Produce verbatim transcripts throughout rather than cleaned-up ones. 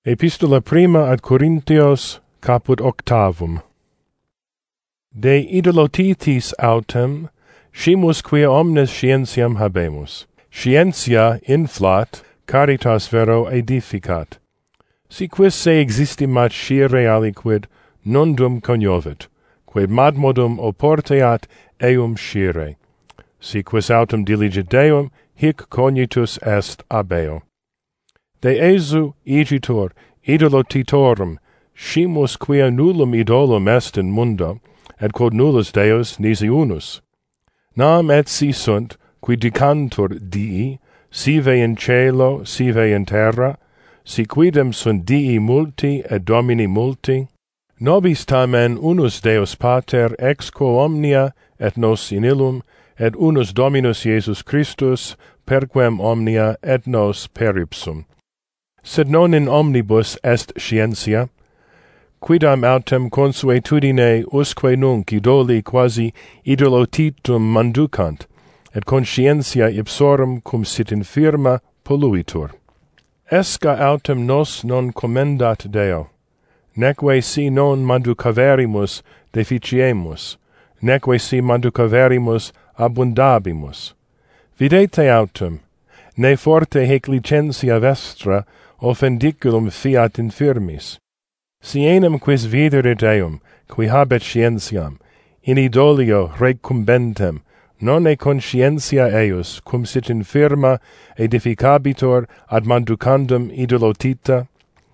Epistola prima ad Corinthios, caput octavum. De idolotitis autem, scimus quia omnes scientiam habemus. Scientia inflat, caritas vero edificat. Si quis se existimat scire aliquid, non dum cognovit, quae madmodum oporteat eum scire. Si quis autem diligit Deum, hic cognitus est abeo. De Esu igitur idolotitorum, scimus quia nullum idolum est in mundo, et quod nullus Deus nisi unus. Nam et si sunt, qui dicantur dii, sive in cielo, sive in terra, si quidem sunt dii multi et domini multi, nobis tamen unus Deus Pater ex quo omnia et nos in illum, et unus Dominus Iesus Christus, per quem omnia et nos per ipsum. Sed non in omnibus est scientia, quidam autem consuetudine usque nunc idoli quasi idolotitum manducant, et conscientia ipsorum cum sit infirma polluitur. Esca autem nos non commendat Deo, neque si non manducaverimus deficiemus, neque si manducaverimus abundabimus. Videte autem, ne forte hec licentia vestra offendiculum fiat infirmis. Si enim quis viderit eum, qui habet scientiam, in idolio recumbentem, non e conscientia eius, cum sit infirma, edificabitur ad manducandum idolotita?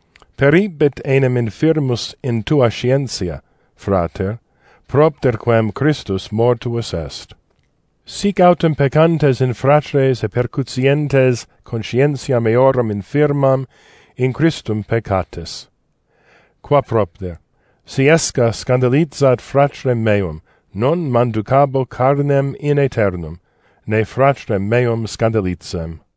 Peribit enim infirmus in tua scientia, frater, propter quem Christus mortuus est. Sic autem peccantes in fratres e percutientes conscientiam eorum infirmam in Christum peccatis. Qua propter, si esca scandalizat fratrem meum, non manducabo carnem in aeternum, ne fratrem meum scandalizem.